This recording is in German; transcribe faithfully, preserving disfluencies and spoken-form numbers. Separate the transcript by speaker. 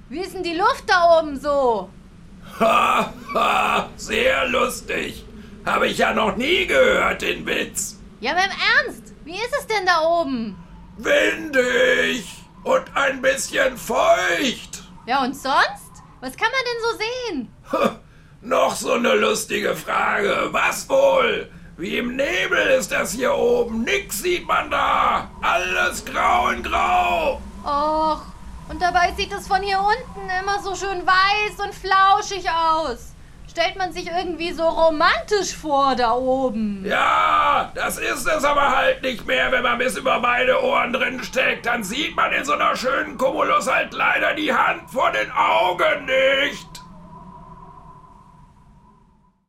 Speaker 1: Wie ist denn die Luft da oben so?
Speaker 2: Ha, ha, sehr lustig. Habe ich ja noch nie gehört, den Witz.
Speaker 1: Ja, aber im Ernst, wie ist es denn da oben?
Speaker 2: Windig und ein bisschen feucht.
Speaker 1: Ja, und sonst? Was kann man denn so sehen?
Speaker 2: Ha, noch so eine lustige Frage. Was wohl? Wie im Nebel ist das hier oben. Nix sieht man da. Alles grau in grau.
Speaker 1: Och, und dabei sieht es von hier unten immer so schön weiß und flauschig aus. Stellt man sich irgendwie so romantisch vor da oben.
Speaker 2: Ja, das ist es aber halt nicht mehr, wenn man bis über beide Ohren drin steckt. Dann sieht man in so einer schönen Cumulus halt leider die Hand vor den Augen nicht.